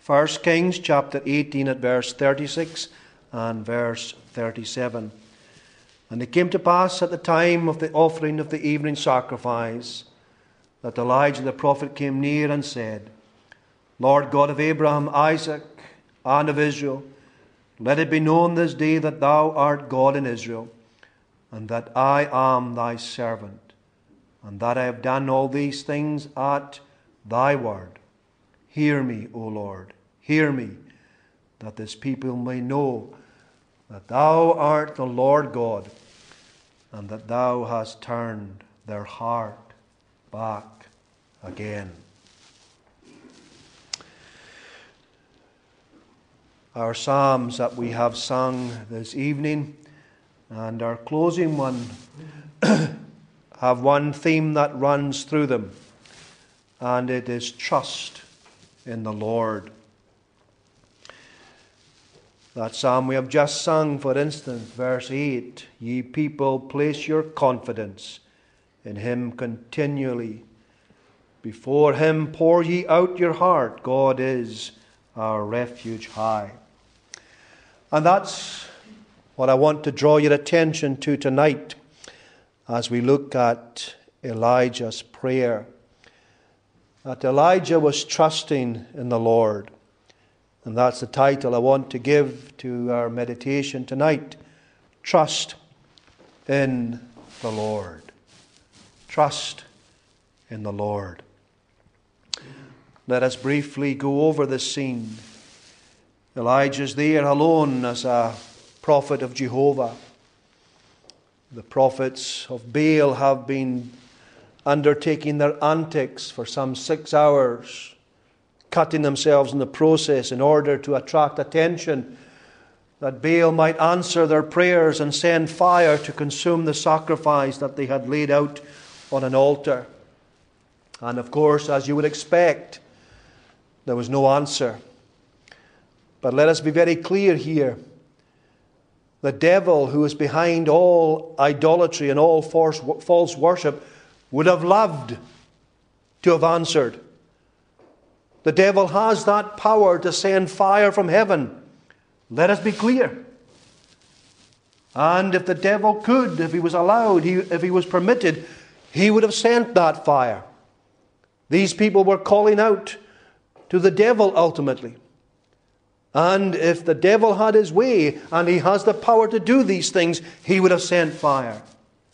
1 Kings chapter 18 at verse 36 and verse 37. And it came to pass at the time of the offering of the evening sacrifice that Elijah the prophet came near and said, Lord God of Abraham, Isaac, and of Israel, let it be known this day that thou art God in Israel, and that I am thy servant, and that I have done all these things at thy word. Hear me, O Lord, hear me, that this people may know that thou art the Lord God, and that thou hast turned their heart back again. Our psalms that we have sung this evening and our closing one have one theme that runs through them, and it is trust in the Lord. That psalm we have just sung, for instance, verse 8, Ye people, place your confidence in him continually. Before him pour ye out your heart. God is our refuge high. And that's what I want to draw your attention to tonight as we look at Elijah's prayer. That Elijah was trusting in the Lord. And that's the title I want to give to our meditation tonight. Trust in the Lord. Trust in the Lord. Let us briefly go over the scene. Elijah's there alone as a prophet of Jehovah. The prophets of Baal have been undertaking their antics for some 6 hours, cutting themselves in the process in order to attract attention, that Baal might answer their prayers and send fire to consume the sacrifice that they had laid out on an altar. And of course, as you would expect, there was no answer. But let us be very clear here. The devil, who is behind all idolatry and all false worship, would have loved to have answered. The devil has that power to send fire from heaven. Let us be clear. And if the devil could, if he was allowed, if he was permitted, he would have sent that fire. These people were calling out to the devil ultimately. And if the devil had his way, and he has the power to do these things, he would have sent fire.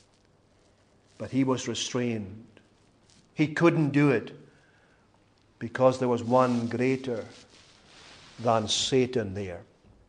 But he was restrained. He couldn't do it, because there was one greater than Satan there.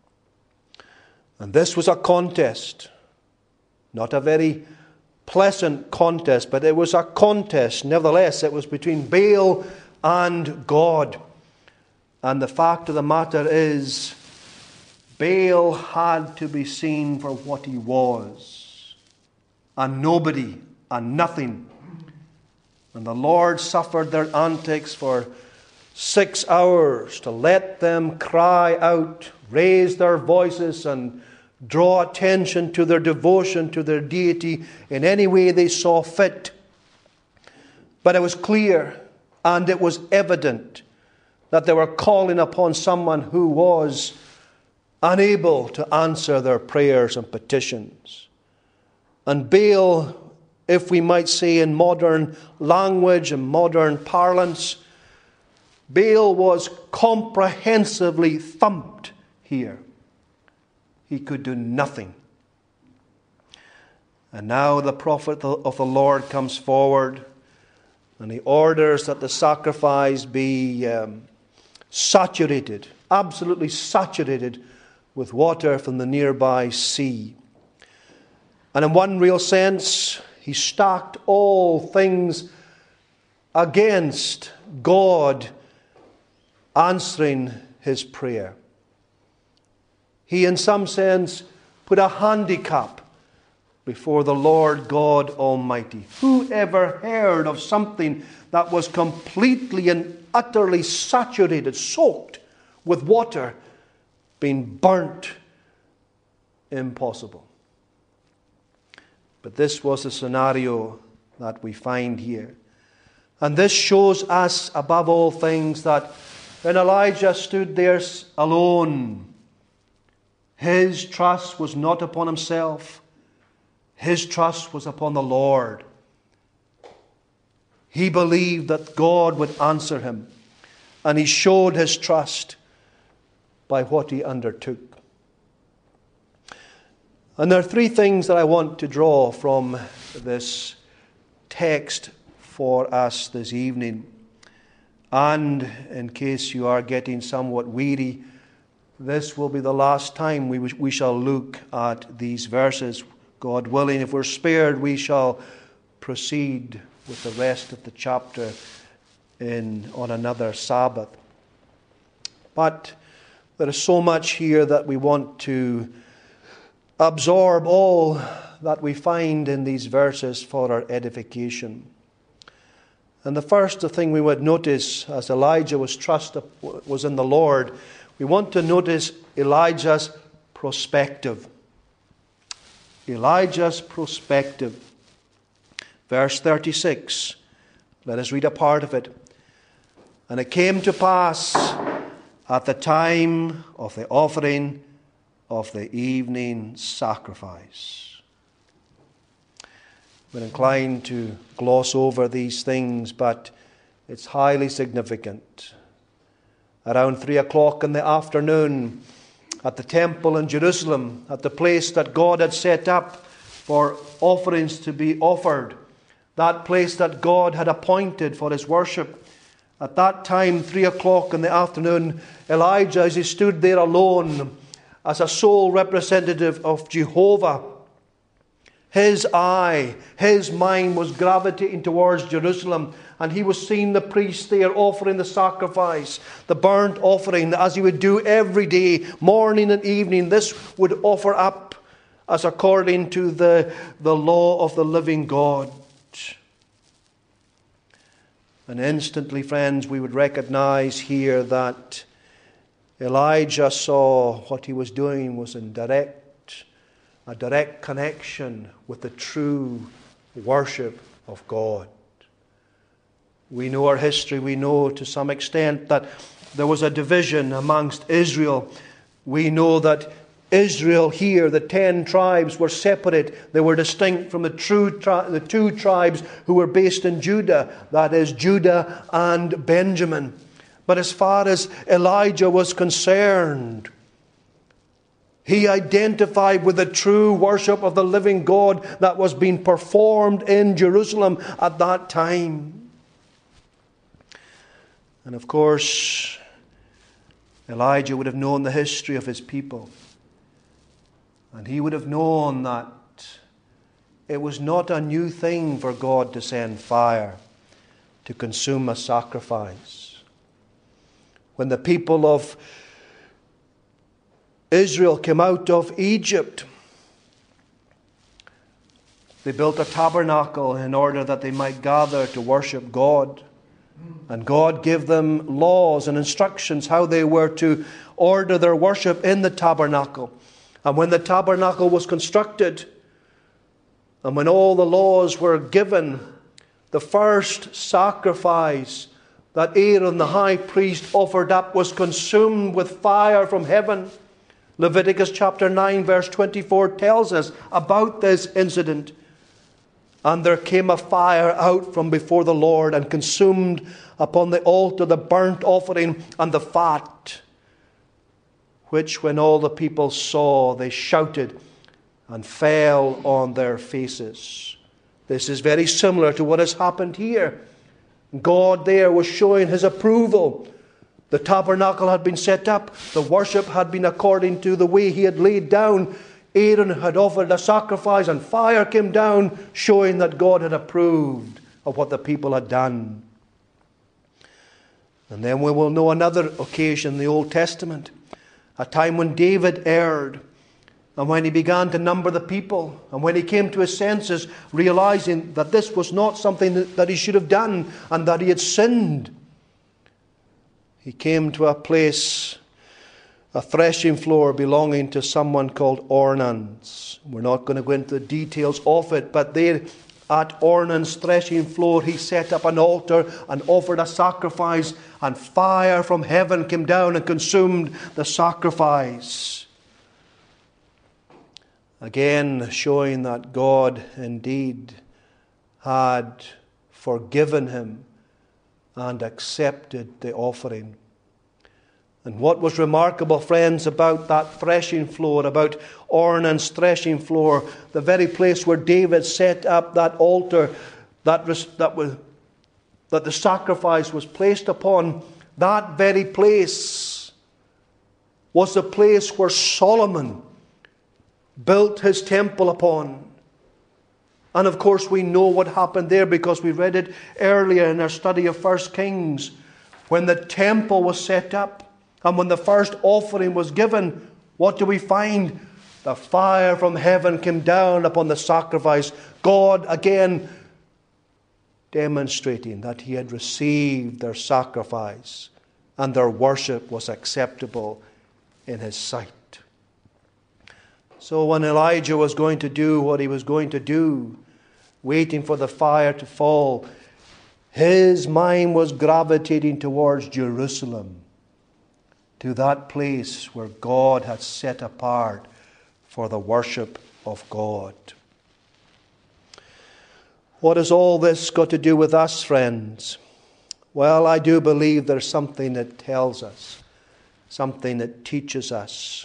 And this was a contest. Not a very pleasant contest, but it was a contest. Nevertheless, it was between Baal and God. And the fact of the matter is, Baal had to be seen for what he was. A nobody, a nothing. And the Lord suffered their antics for 6 hours to let them cry out, raise their voices, and draw attention to their devotion to their deity in any way they saw fit. But it was clear and it was evident that they were calling upon someone who was unable to answer their prayers and petitions. And Baal, if we might say in modern language and modern parlance, Baal was comprehensively thumped here. He could do nothing. And now the prophet of the Lord comes forward, and he orders that the sacrifice be saturated, absolutely saturated with water from the nearby sea. And in one real sense, he stacked all things against God answering his prayer. He, in some sense, put a handicap before the Lord God Almighty. Who ever heard of something that was completely and utterly saturated, soaked with water, being burnt? Impossible. But this was the scenario that we find here. And this shows us, above all things, that When Elijah stood there alone, his trust was not upon himself. His trust was upon the Lord. He believed that God would answer him, and he showed his trust by what he undertook. And there are three things that I want to draw from this text for us this evening. And in case you are getting somewhat weary, this will be the last time we shall look at these verses. God willing, if we're spared, we shall proceed with the rest of the chapter on another Sabbath. But there is so much here that we want to absorb all that we find in these verses for our edification. And the first thing we would notice, as Elijah was in the Lord, we want to notice Elijah's perspective. Elijah's perspective. Verse 36. Let us read a part of it. And it came to pass at the time of the offering of the evening sacrifice. We're inclined to gloss over these things, but it's highly significant. Around 3 o'clock in the afternoon, at the temple in Jerusalem, at the place that God had set up for offerings to be offered, that place that God had appointed for his worship, at that time, 3 o'clock in the afternoon, Elijah, as he stood there alone, as a sole representative of Jehovah, his mind was gravitating towards Jerusalem, and he was seeing the priest there offering the sacrifice, the burnt offering, as he would do every day, morning and evening. This would offer up as according to the law of the living God. And instantly, friends, we would recognize here that Elijah saw what he was doing was a direct connection with the true worship of God. We know our history. We know to some extent that there was a division amongst Israel. We know that Israel here, the 10 tribes, were separate. They were distinct from the two tribes who were based in Judah, that is, Judah and Benjamin. But as far as Elijah was concerned, he identified with the true worship of the living God that was being performed in Jerusalem at that time. And of course, Elijah would have known the history of his people. And he would have known that it was not a new thing for God to send fire to consume a sacrifice. When the people of Israel came out of Egypt, they built a tabernacle in order that they might gather to worship God. And God gave them laws and instructions how they were to order their worship in the tabernacle. And when the tabernacle was constructed, and when all the laws were given, the first sacrifice that Aaron the high priest offered up was consumed with fire from heaven. Leviticus chapter 9 verse 24 tells us about this incident. And there came a fire out from before the Lord and consumed upon the altar the burnt offering and the fat, which when all the people saw, they shouted and fell on their faces. This is very similar to what has happened here. God there was showing his approval. The tabernacle had been set up. The worship had been according to the way he had laid down. Aaron had offered a sacrifice and fire came down, showing that God had approved of what the people had done. And then we will know another occasion in the Old Testament, a time when David erred, and when he began to number the people, and when he came to his senses, realizing that this was not something that he should have done, and that he had sinned. He came to a place, a threshing floor belonging to someone called Ornan. We're not going to go into the details of it, but there At Ornan's threshing floor, he set up an altar and offered a sacrifice, and fire from heaven came down and consumed the sacrifice. Again, showing that God indeed had forgiven him and accepted the offering. And what was remarkable, friends, about that threshing floor, about Ornan's threshing floor, the very place where David set up that altar that the sacrifice was placed upon, that very place was the place where Solomon built his temple upon. And of course we know what happened there because we read it earlier in our study of 1 Kings. When the temple was set up and when the first offering was given, what do we find? The fire from heaven came down upon the sacrifice. God again demonstrating that he had received their sacrifice and their worship was acceptable in his sight. So when Elijah was going to do what he was going to do, waiting for the fire to fall, his mind was gravitating towards Jerusalem, to that place where God had set apart for the worship of God. What has all this got to do with us, friends? Well, I do believe there's something that tells us, something that teaches us.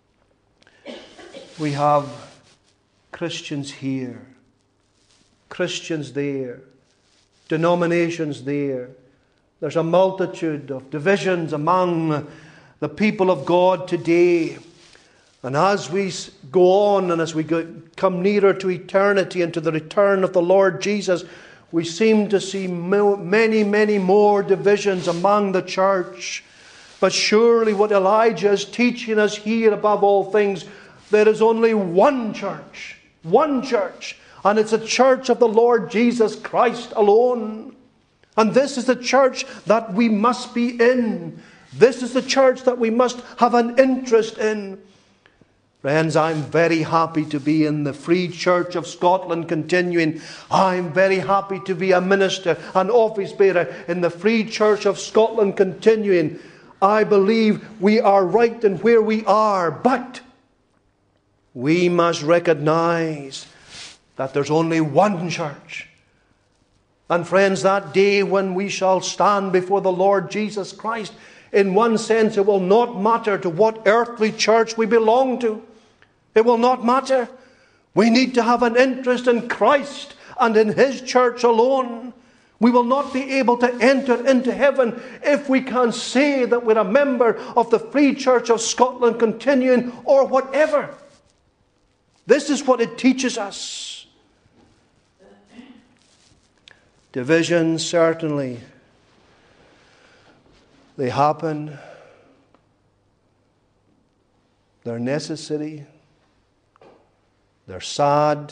We have Christians here, Christians there, denominations there. There's a multitude of divisions among the people of God today. And as we go on and as we come nearer to eternity and to the return of the Lord Jesus, we seem to see many, many more divisions among the church. But surely what Elijah is teaching us here above all things, there is only one church, and it's a church of the Lord Jesus Christ alone. And this is the church that we must be in. This is the church that we must have an interest in. Friends, I'm very happy to be in the Free Church of Scotland continuing. I'm very happy to be a minister, an office bearer in the Free Church of Scotland continuing. I believe we are right in where we are, but we must recognize that there's only one church. And friends, that day when we shall stand before the Lord Jesus Christ, in one sense it will not matter to what earthly church we belong to. It will not matter. We need to have an interest in Christ and in His church alone. We will not be able to enter into heaven if we can say that we're a member of the Free Church of Scotland continuing or whatever. This is what it teaches us. Divisions, certainly, they happen. They're necessary. They're sad.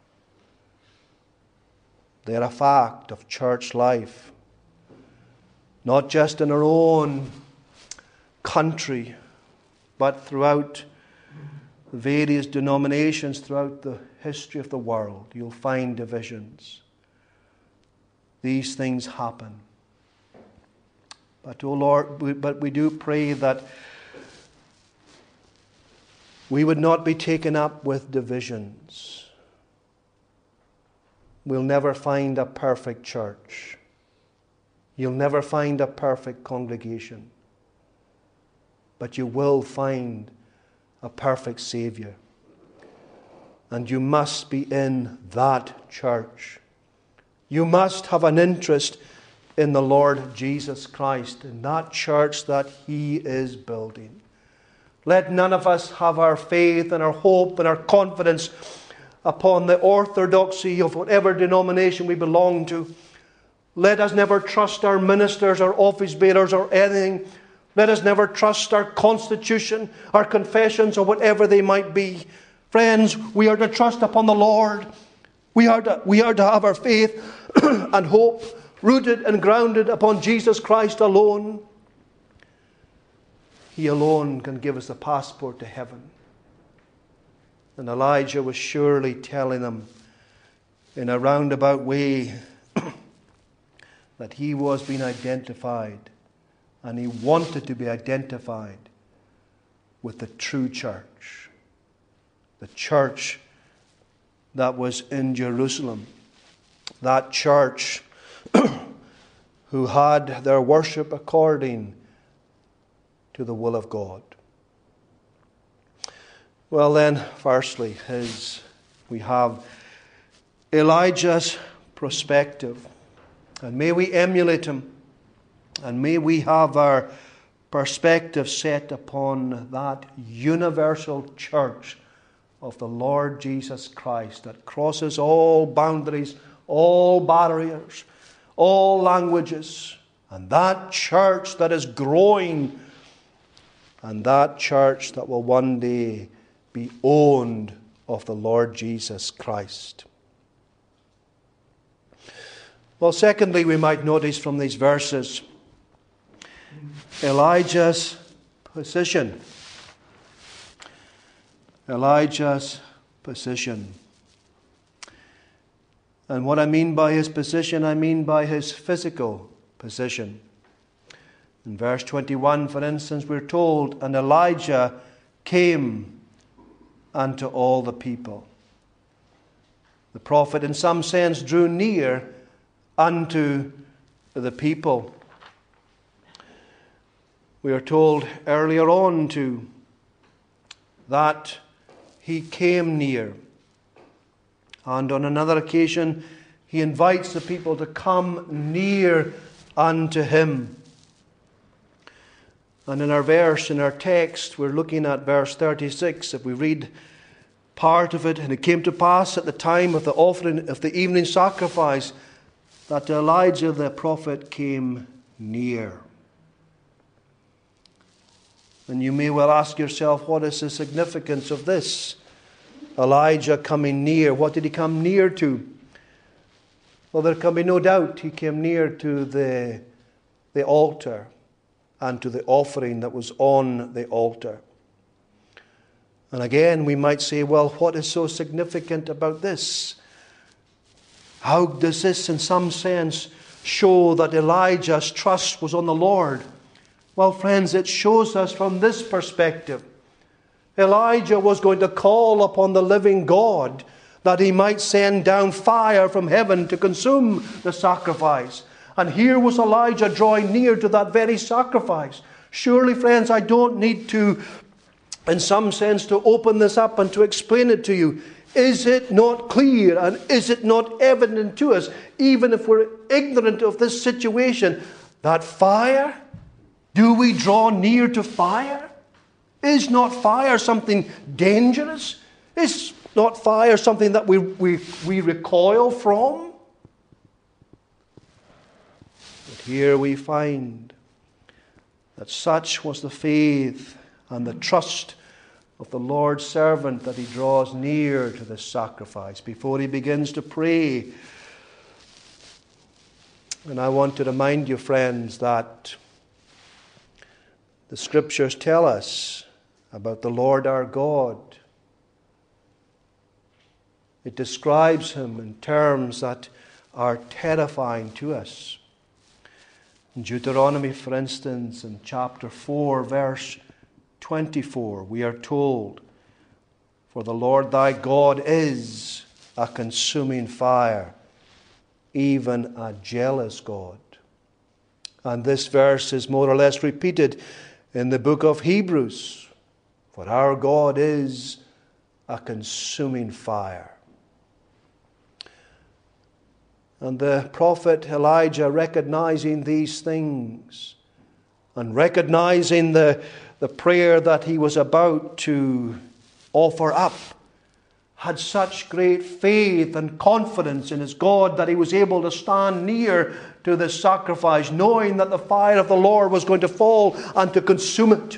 They're a fact of church life. Not just in our own country, but throughout the various denominations throughout the history of the world. You'll find divisions. These things happen. But, oh Lord, we do pray that we would not be taken up with divisions. We'll never find a perfect church. You'll never find a perfect congregation. But you will find a perfect Savior. And you must be in that church. You must have an interest in the Lord Jesus Christ, in that church that He is building. Let none of us have our faith and our hope and our confidence upon the orthodoxy of whatever denomination we belong to. Let us never trust our ministers, our office bearers, or anything. Let us never trust our constitution, our confessions, or whatever they might be. Friends, we are to trust upon the Lord. We are to have our faith and hope rooted and grounded upon Jesus Christ alone. He alone can give us the passport to heaven. And Elijah was surely telling them in a roundabout way that he was being identified, and he wanted to be identified with the true church, the church that was in Jerusalem, that church who had their worship according to the will of God. Well then, firstly, we have Elijah's perspective. And may we emulate him. And may we have our perspective set upon that universal church of the Lord Jesus Christ that crosses all boundaries, all barriers, all languages. And that church that is growing, and that church that will one day be owned of the Lord Jesus Christ. Well, secondly, we might notice from these verses Elijah's position. Elijah's position. And what I mean by his position, I mean by his physical position. In verse 21, for instance, we're told, and Elijah came unto all the people. The prophet, in some sense, drew near unto the people. We are told earlier on too that he came near. And on another occasion, he invites the people to come near unto him. And in our text, we're looking at verse 36. If we read part of it, and it came to pass at the time of the offering of the evening sacrifice that Elijah the prophet came near. And you may well ask yourself, what is the significance of this? Elijah coming near. What did he come near to? Well, there can be no doubt he came near to the altar and to the offering that was on the altar. And again, we might say, well, what is so significant about this? How does this, in some sense, show that Elijah's trust was on the Lord? Well, friends, it shows us from this perspective. Elijah was going to call upon the living God that he might send down fire from heaven to consume the sacrifice. And here was Elijah drawing near to that very sacrifice. Surely, friends, I don't need to, in some sense, to open this up and to explain it to you. Is it not clear and is it not evident to us, even if we're ignorant of this situation, that fire? Do we draw near to fire? Is not fire something dangerous? Is not fire something that we recoil from? But here we find that such was the faith and the trust of the Lord's servant that he draws near to this sacrifice before he begins to pray. And I want to remind you, friends, that the Scriptures tell us about the Lord our God. It describes him in terms that are terrifying to us. In Deuteronomy, for instance, in chapter 4, verse 24, we are told, "For the Lord thy God is a consuming fire, even a jealous God." And this verse is more or less repeated in the book of Hebrews. For our God is a consuming fire. And the prophet Elijah, recognizing these things and recognizing the prayer that he was about to offer up, had such great faith and confidence in his God that he was able to stand near to this sacrifice, knowing that the fire of the Lord was going to fall and to consume it.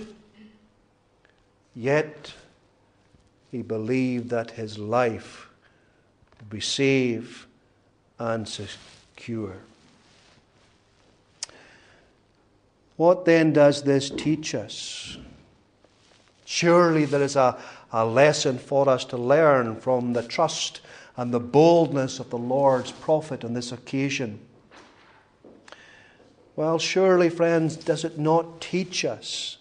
Yet he believed that his life would be safe and secure. What then does this teach us? Surely there is a lesson for us to learn from the trust and the boldness of the Lord's prophet on this occasion. Well, surely, friends, does it not teach us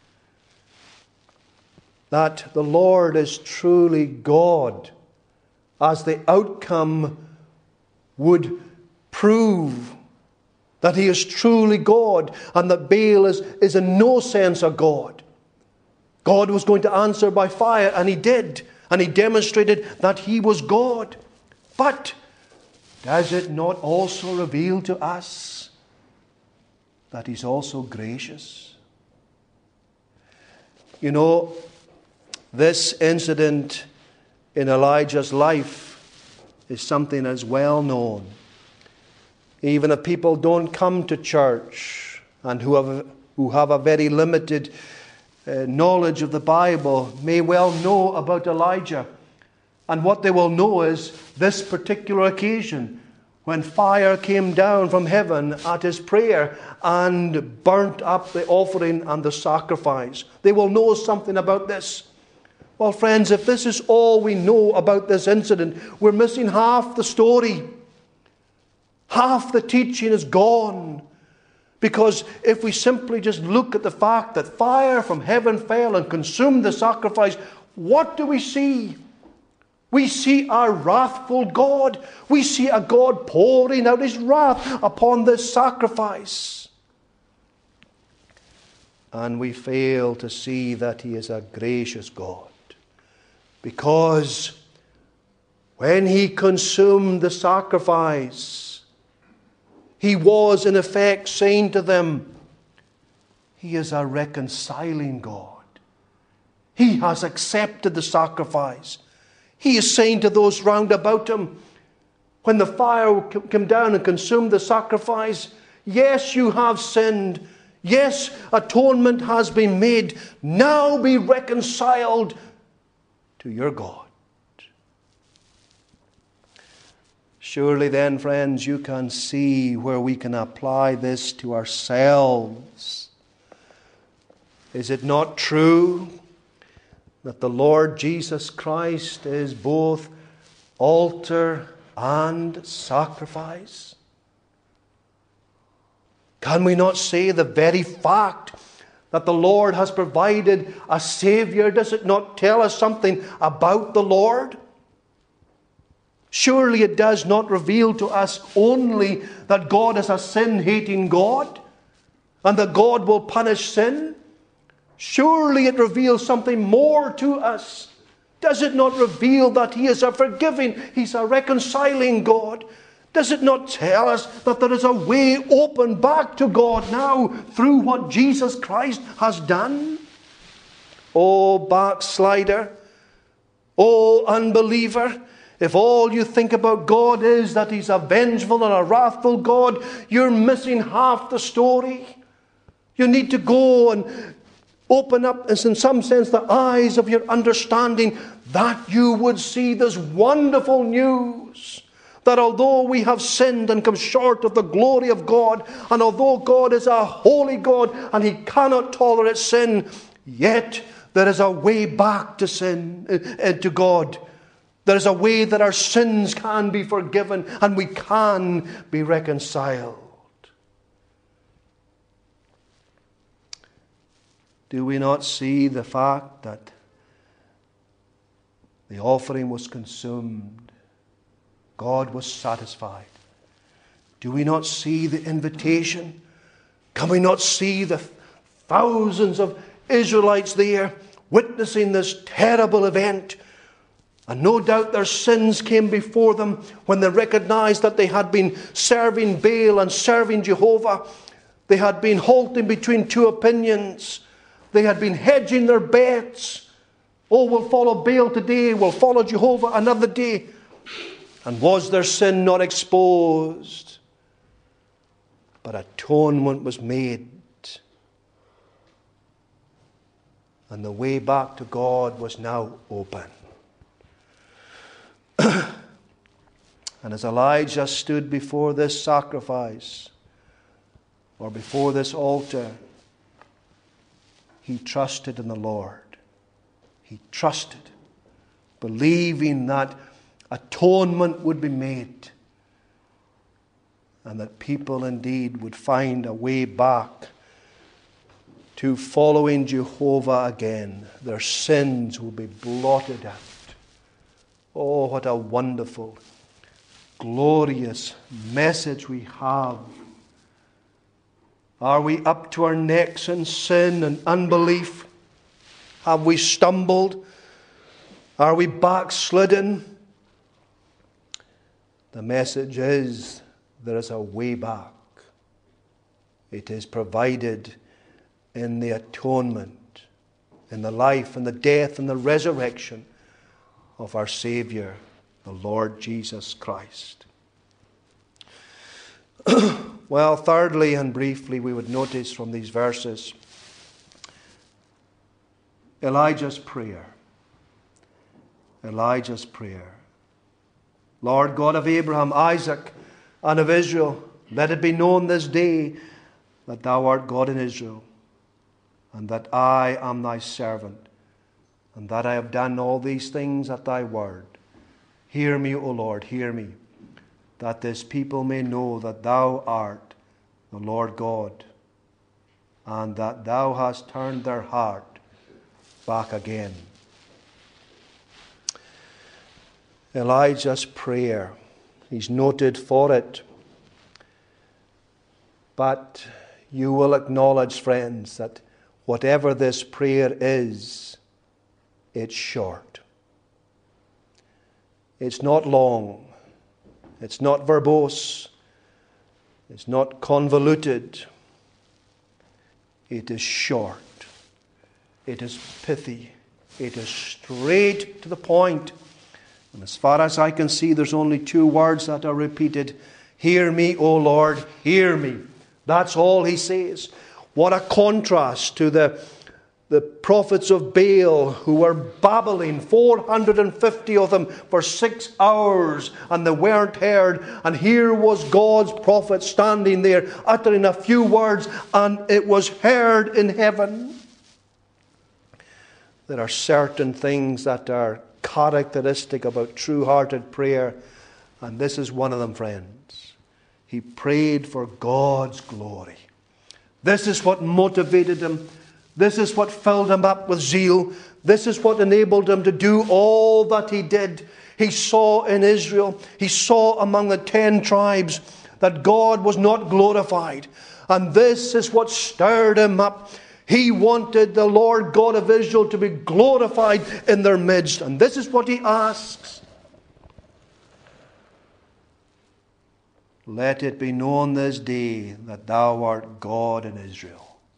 that the Lord is truly God, as the outcome would prove that he is truly God, and that Baal is in no sense a God? God was going to answer by fire, and he did. And he demonstrated that he was God. But does it not also reveal to us that he's also gracious? You know, this incident in Elijah's life is something that's well known. Even if people don't come to church and who have a very limited knowledge of the Bible may well know about Elijah. And what they will know is this particular occasion when fire came down from heaven at his prayer and burnt up the offering and the sacrifice. They will know something about this. Well, friends, if this is all we know about this incident, we're missing half the story. Half the teaching is gone. Because if we simply just look at the fact that fire from heaven fell and consumed the sacrifice, what do we see? We see a wrathful God. We see a God pouring out his wrath upon this sacrifice. And we fail to see that he is a gracious God. Because when he consumed the sacrifice, he was in effect saying to them, he is a reconciling God. He has accepted the sacrifice. He is saying to those round about him, when the fire came down and consumed the sacrifice, yes, you have sinned. Yes, atonement has been made. Now be reconciled to your God. Surely then, friends, you can see where we can apply this to ourselves. Is it not true that the Lord Jesus Christ is both altar and sacrifice? Can we not say the very fact that the Lord has provided a Savior, does it not tell us something about the Lord? Surely it does not reveal to us only that God is a sin-hating God and that God will punish sin. Surely it reveals something more to us. Does it not reveal that he is a forgiving, he's a reconciling God? Does it not tell us that there is a way open back to God now through what Jesus Christ has done? Oh, backslider, oh, unbeliever, if all you think about God is that he's a vengeful and a wrathful God, you're missing half the story. You need to go and open up, in some sense, the eyes of your understanding, that you would see this wonderful news. That although we have sinned and come short of the glory of God, and although God is a holy God and he cannot tolerate sin, yet there is a way back to sin, to God. There is a way that our sins can be forgiven and we can be reconciled. Do we not see the fact that the offering was consumed? God was satisfied. Do we not see the invitation? Can we not see the thousands of Israelites there witnessing this terrible event? And no doubt their sins came before them when they recognized that they had been serving Baal and serving Jehovah. They had been halting between two opinions. They had been hedging their bets. Oh, we'll follow Baal today, we'll follow Jehovah another day. And was their sin not exposed? But atonement was made. And the way back to God was now open. And as Elijah stood before this sacrifice, or before this altar, he trusted in the Lord. He trusted, believing that atonement would be made, and that people indeed would find a way back to following Jehovah again. Their sins will be blotted out. Oh, what a wonderful, glorious message we have. Are we up to our necks in sin and unbelief? Have we stumbled? Are we backslidden? The message is there is a way back. It is provided in the atonement, in the life and the death and the resurrection of our Saviour, the Lord Jesus Christ. Well, thirdly and briefly, we would notice from these verses Elijah's prayer. Elijah's prayer. Lord God of Abraham, Isaac, and of Israel, let it be known this day that thou art God in Israel, and that I am thy servant, and that I have done all these things at thy word. Hear me, O Lord, hear me, that this people may know that thou art the Lord God, and that thou hast turned their heart back again. Elijah's prayer, he's noted for it. But you will acknowledge, friends, that whatever this prayer is, it's short. It's not long. It's not verbose. It's not convoluted. It is short. It is pithy. It is straight to the point. And as far as I can see, there's only two words that are repeated. Hear me, O Lord, hear me. That's all he says. What a contrast to the prophets of Baal who were babbling, 450 of them for 6 hours, and they weren't heard. And here was God's prophet standing there uttering a few words, and it was heard in heaven. There are certain things that are characteristic about true-hearted prayer, and this is one of them, friends. He prayed for God's glory. This is what motivated him. This is what filled him up with zeal. This is what enabled him to do all that he did. He saw in Israel, he saw among the 10 tribes that God was not glorified. And this is what stirred him up. He wanted the Lord God of Israel to be glorified in their midst. And this is what he asks. Let it be known this day that thou art God in Israel.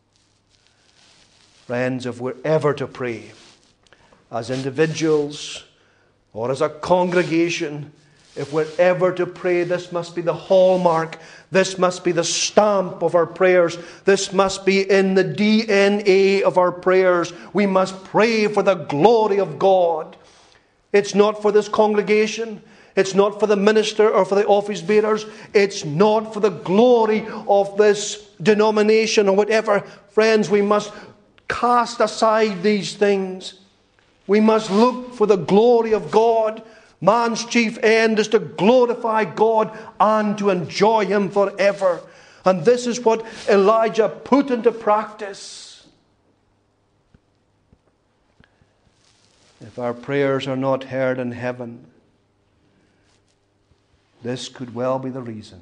Friends, if we're ever to pray, as individuals or as a congregation, if we're ever to pray, this must be the hallmark. This must be the stamp of our prayers. This must be in the DNA of our prayers. We must pray for the glory of God. It's not for this congregation. It's not for the minister or for the office bearers. It's not for the glory of this denomination or whatever. Friends, we must cast aside these things. We must look for the glory of God. Man's chief end is to glorify God and to enjoy Him forever. And this is what Elijah put into practice. If our prayers are not heard in heaven, this could well be the reason.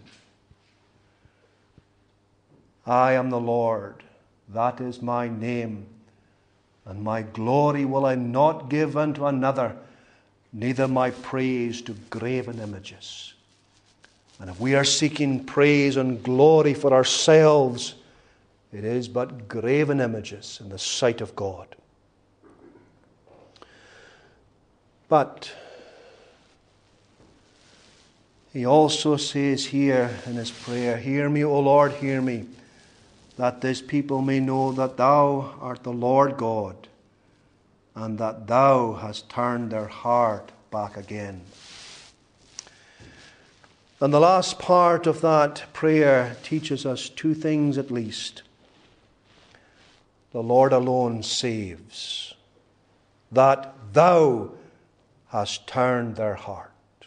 I am the Lord, that is my name, and my glory will I not give unto another, neither my praise to graven images. And if we are seeking praise and glory for ourselves, it is but graven images in the sight of God. But he also says here in his prayer, hear me, O Lord, hear me, that this people may know that thou art the Lord God, and that thou hast turned their heart back again. And the last part of that prayer teaches us two things at least. The Lord alone saves, that thou hast turned their heart.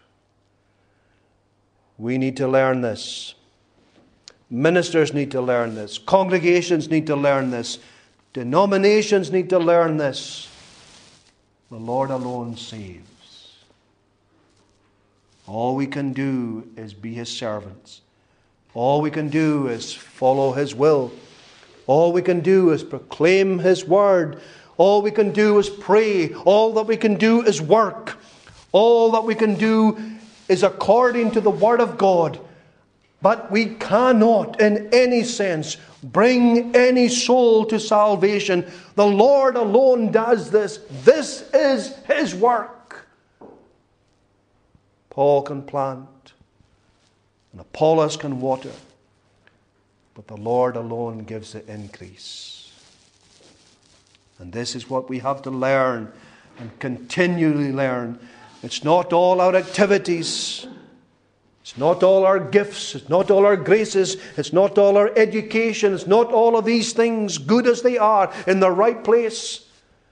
We need to learn this. Ministers need to learn this. Congregations need to learn this. Denominations need to learn this. The Lord alone saves. All we can do is be His servants. All we can do is follow His will. All we can do is proclaim His word. All we can do is pray. All that we can do is work. All that we can do is according to the Word of God. But we cannot, in any sense, bring any soul to salvation. The Lord alone does this. This is His work. Paul can plant, and Apollos can water, but the Lord alone gives the increase. And this is what we have to learn and continually learn. It's not all our activities. It's not all our gifts. It's not all our graces. It's not all our education. It's not all of these things, good as they are, in the right place.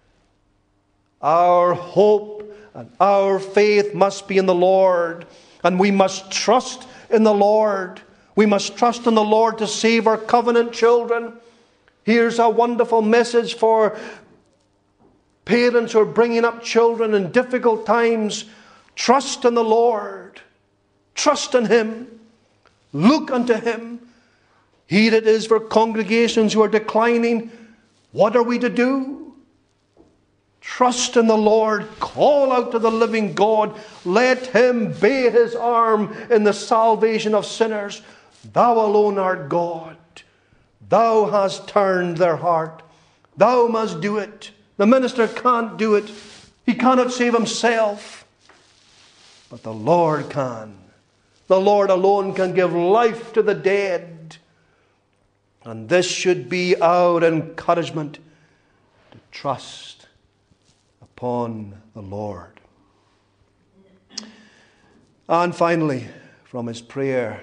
Our hope and our faith must be in the Lord. And we must trust in the Lord. We must trust in the Lord to save our covenant children. Here's a wonderful message for parents who are bringing up children in difficult times. Trust in the Lord. Trust in Him. Look unto Him. Here it is for congregations who are declining. What are we to do? Trust in the Lord. Call out to the living God. Let Him bear His arm in the salvation of sinners. Thou alone art God. Thou hast turned their heart. Thou must do it. The minister can't do it. He cannot save himself. But the Lord can. The Lord alone can give life to the dead. And this should be our encouragement to trust upon the Lord. And finally, from his prayer,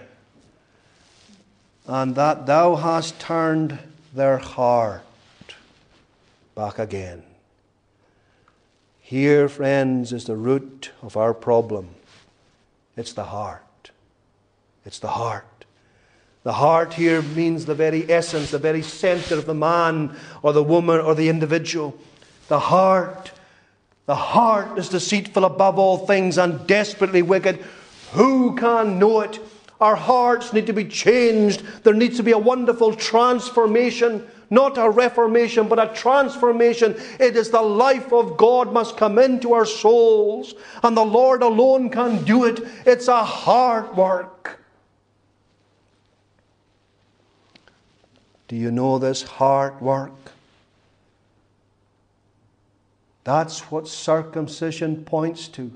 and that thou hast turned their heart back again. Here, friends, is the root of our problem. It's the heart. It's the heart. The heart here means the very essence, the very center of the man or the woman or the individual. The heart is deceitful above all things and desperately wicked. Who can know it? Our hearts need to be changed. There needs to be a wonderful transformation. Not a reformation, but a transformation. It is the life of God must come into our souls. And the Lord alone can do it. It's a hard work. Do you know this hard work? That's what circumcision points to.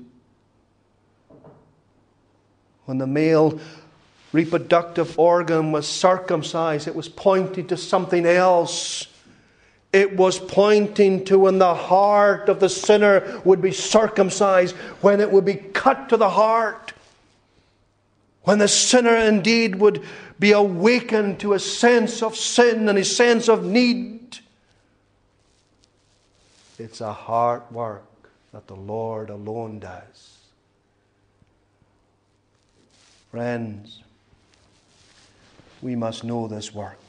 When the male reproductive organ was circumcised, it was pointing to something else. It was pointing to when the heart of the sinner would be circumcised, when it would be cut to the heart, when the sinner indeed would be awakened to a sense of sin and a sense of need. It's a hard work that the Lord alone does. Friends, we must know this work.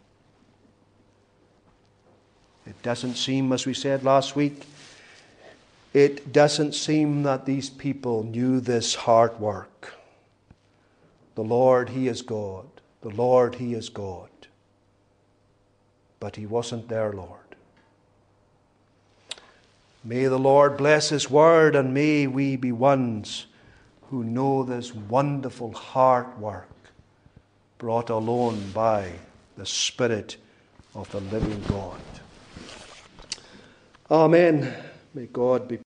It doesn't seem, as we said last week, it doesn't seem that these people knew this hard work. The Lord, He is God. The Lord, He is God. But He wasn't their Lord. May the Lord bless His word, and may we be ones who know this wonderful hard work brought alone by the Spirit of the living God. Amen. May God be